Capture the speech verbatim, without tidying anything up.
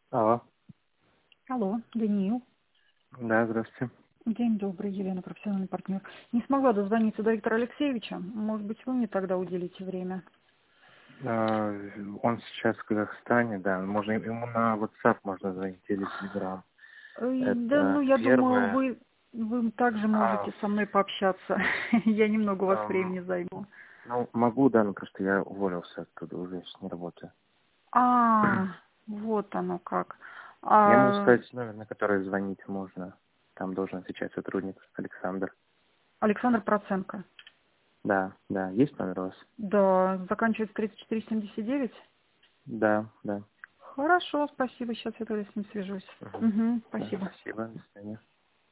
Алло. Алло, Даниил. Да, здравствуйте. День добрый, Елена, профессиональный партнер. Не смогла дозвониться до Виктора Алексеевича. Может быть, вы мне тогда уделите время? А, Он сейчас в Казахстане, да. Можно ему на WhatsApp можно звонить или Telegram. Э, Да, ну, Это я думаю, первое. вы, вы также А, можете со мной пообщаться. Я немного у вас ам, времени займу. ну, могу, да, но просто я уволился оттуда, уже сейчас не работаю. А, вот оно как. Я могу А, сказать номер, на который звонить можно. Там должен отвечать сотрудник Александр. Александр Проценко. Да, да. Есть номер у вас? Да, заканчивается тридцать четыре семьдесят девять. Да, да. Хорошо, спасибо. Сейчас я тогда с ним свяжусь. Угу. Угу, Да, спасибо. спасибо. До свидания.